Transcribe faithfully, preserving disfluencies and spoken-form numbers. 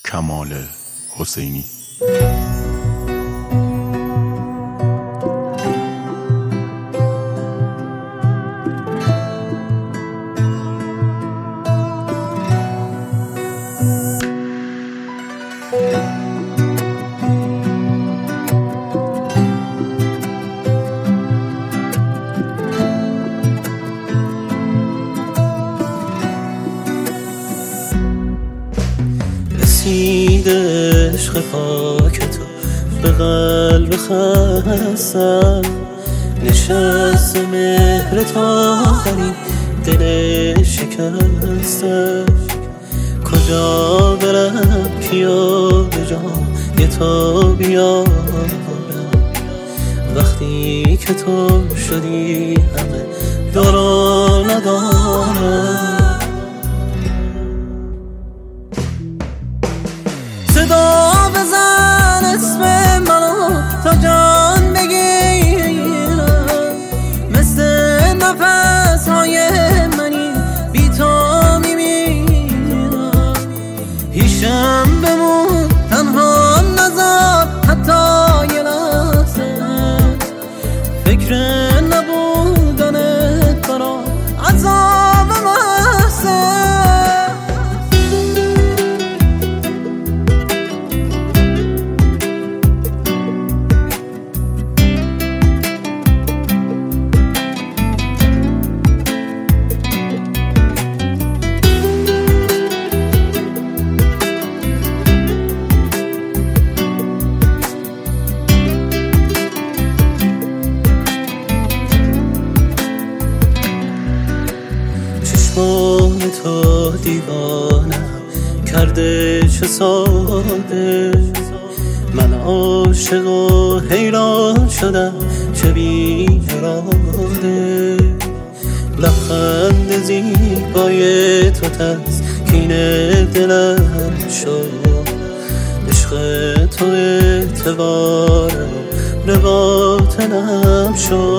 کمال حسینی. رسید عشق خاک تو به قلب خستم، نشست مهر تا غریب دل شکستم. کجا برم کیا به جای تو بیارم، وقتی که تو شدی همه دارا ندارم. صدا بزن اسم منو تا جان بگیرم، مثل نفس های منی بی تو میمیرم. هیشم بمون تنها نذار حتی یه لحظه، فکر نبودنت برام عذاب محضه. چشمان تو دیوانم کرده چه ساده، من عاشق و حیران شدم چه بی اراده. لبخند زیبای تو تسکین دلم شد، عشق تو اعتبار و رباطنم شد.